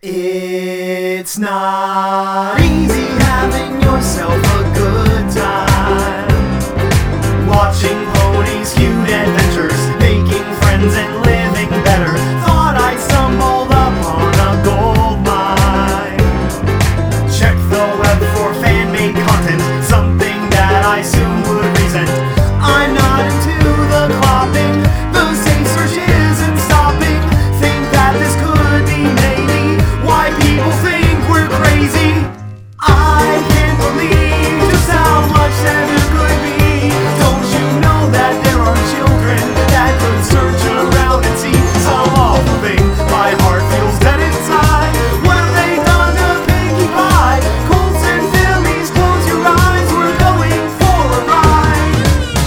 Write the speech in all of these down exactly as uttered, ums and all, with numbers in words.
It's not easy having yourself a good time, watching ponies' cute adventures, making friends and living better. Thought I stumbled upon a gold mine. Check the web for fan-made content, something that I soon would resent. I'm not into the clopping, the safe search isn't stopping. Think that this could be maybe why people think we're crazy. I can't believe just how much that there could be. Don't you know that there are children that could search around and see some awful thing? My heart feels dead inside. What have they done to Pinkie Pie? Colts and Phillies, close your eyes, we're going for a ride.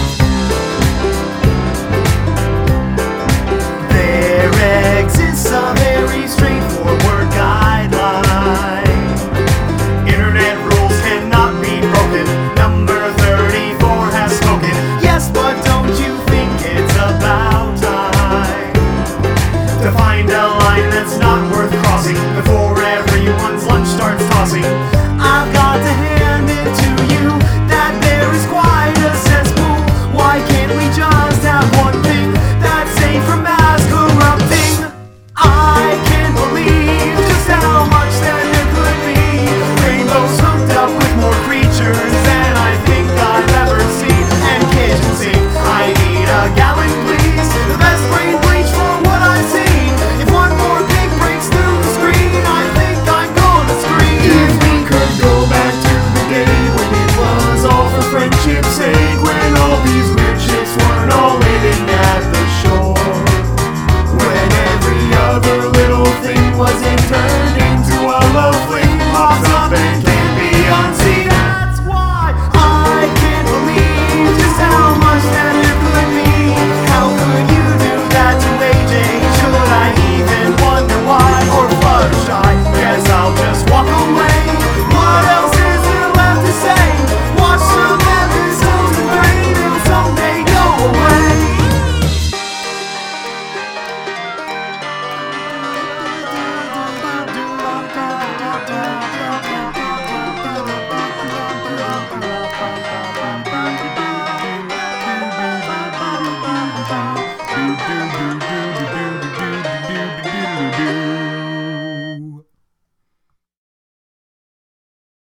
There exists a very straightforward guideline. Internet rules cannot be broken. Number thirty-four has spoken. Yes, but don't you think it's about time to find a line that's not worth crossing before everyone's lunch starts tossing? I've got to hand it to you that there is quite a cesspool. Why can't we just have one thing that's safe from mass corrupting? I can't believe just how much that there could be. Rainbows hooked up with more creatures than I think I've ever seen. And kitchen sink, I need a gallon please. The best brain bleach for what I've seen. If one more pig breaks through the screen, I think I'm gonna scream. If we could go back to the day when it was all for friendship's sake, when all these weird ships weren't all living at the shore, when every other little thing wasn't turned into a love fling, pops up and can't be unseen. That's why I can't believe just how much that there could be. How could you do that to A J? Should I even wonder why? Or Fluttershy? Guess I'll just walk away. What else is there left to say? Watch some episodes of rain and someday go away. Ba